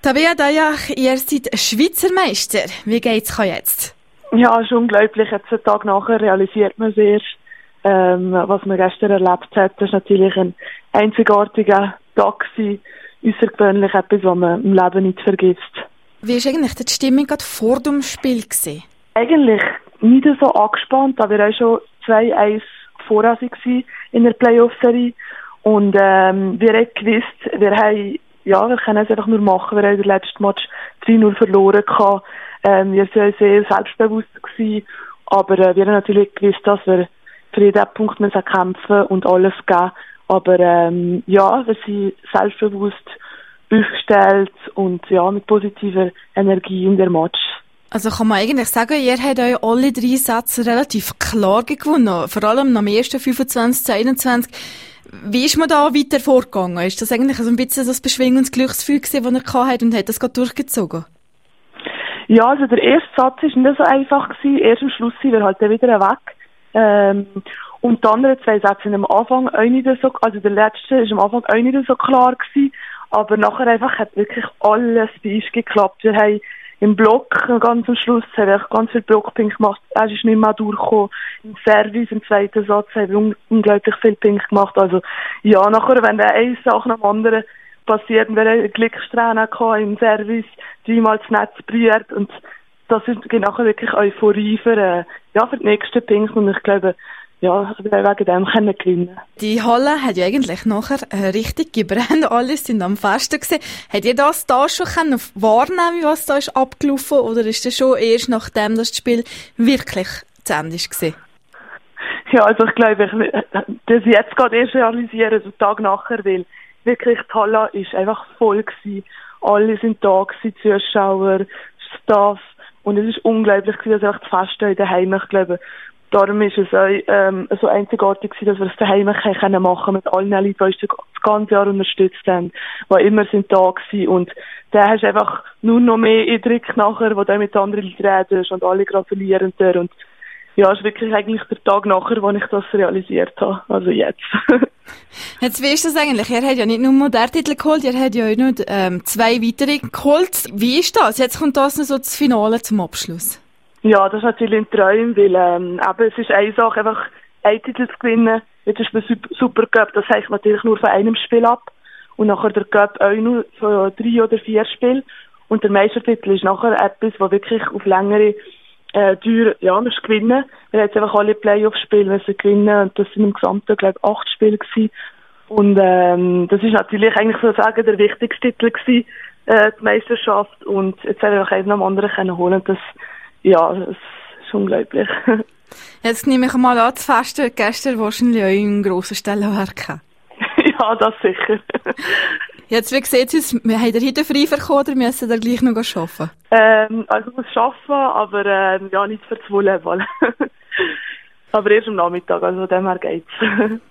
Tabea Dayach, ihr seid Schweizer Meister. Wie geht's jetzt? Ja, es ist unglaublich. Jetzt einen Tag nachher realisiert man es erst, was man gestern erlebt hat. Das war natürlich ein einzigartiger Tag gewesen. Außergewöhnlich etwas, was man im Leben nicht vergisst. Wie war eigentlich die Stimmung gerade vor dem Spiel gewesen? Eigentlich nicht so angespannt, da wir auch schon 2-1 voran waren in der Playoff-Serie. Und wir haben gewusst, wir können es einfach nur machen. Wir haben den letzten Match 3-0 verloren gehabt. Wir waren sehr selbstbewusst gewesen, aber wir haben natürlich gewusst, dass wir für jeden Punkt kämpfen und alles geben. Aber wir sind selbstbewusst aufgestellt und mit positiver Energie in der Match. Also kann man eigentlich sagen, ihr habt euch alle 3 Sätze relativ klar gewonnen, vor allem am ersten 25-21. Wie ist man da weiter vorgegangen? Ist das eigentlich so ein bisschen so ein beschwingendes Glücksgefühl gewesen, das ihr hattet und hat das gerade durchgezogen? Ja, also der erste Satz war nicht so einfach gewesen. Erst am Schluss sind wir halt wieder weg. Und die anderen 2 Sätze sind am Anfang auch nicht so, also der letzte ist am Anfang auch nicht so klar gewesen. Aber nachher einfach hat wirklich alles bei uns geklappt. Wir haben im Block, ganz am Schluss, haben wir ganz viel Blockpink gemacht. Er ist nicht mehr durchgekommen. Im Service, im zweiten Satz, haben wir unglaublich viel Pink gemacht. Also, ja, nachher, wenn der eine Sache nach dem anderen passiert, wir haben Glückssträhne gehabt im Service, 3-mal das Netz berührt. Und das ist nachher wirklich Euphorie für die nächsten Pinks. Und ich glaube, wir wegen dem können gewinnen. Die Halle hat ja eigentlich nachher richtig gebrannt. Alle sind am Festen gewesen. Habt ihr das da schon wahrnehmen, was da ist abgelaufen? Oder ist das schon erst nachdem das Spiel wirklich zu Ende war? Ja, also ich glaube, dass ich jetzt gerade erst realisiere, den Tag nachher, weil wirklich die Halle ist einfach voll gewesen. Alle sind da gewesen, Zuschauer, Staff. Und es ist unglaublich gewesen, dass einfach die Feste daheim, ich glaube, darum ist es auch so einzigartig gewesen, dass wir es daheim machen können mit allen Leuten, die uns das ganze Jahr unterstützt haben, die immer sind da gewesen. Und da hast du einfach nur noch mehr Eindruck nachher, wo du mit anderen Leuten redest und alle gratulieren dir. Und ja, es ist wirklich eigentlich der Tag nachher, wo ich das realisiert habe. Also jetzt. Jetzt, wie ist das eigentlich? Ihr habt ja nicht nur den Titel geholt, ihr habt ja auch noch 2 weitere geholt. Wie ist das? Jetzt kommt das noch so das Finale zum Abschluss. Ja, das ist natürlich ein Traum, weil es ist eine Sache, einfach einen Titel zu gewinnen. Jetzt ist beim Supercup, das hängt natürlich nur von einem Spiel ab. Und nachher der Cup auch nur von 3 oder 4 Spielen. Und der Meistertitel ist nachher etwas, was wirklich auf längere Dauer, musst gewinnen. Wir haben jetzt einfach alle Playoff-Spiele müssen gewinnen und das sind im Gesamten, glaube ich, 8 Spiele gewesen. Und das ist natürlich eigentlich sozusagen der wichtigste Titel gewesen, die Meisterschaft. Und jetzt haben wir auch einen am anderen können holen. Das ist unglaublich. Jetzt nehme ich mal an, das Fest gestern wahrscheinlich auch einen grossen Stellenwert gehabt. Ja, das sicher. Jetzt, wie sieht es aus? Wir haben heute frei verkommen oder müssen da gleich noch arbeiten? Also ich muss arbeiten, aber nicht für das Volleyball. Aber erst am Nachmittag, also von dem her geht's.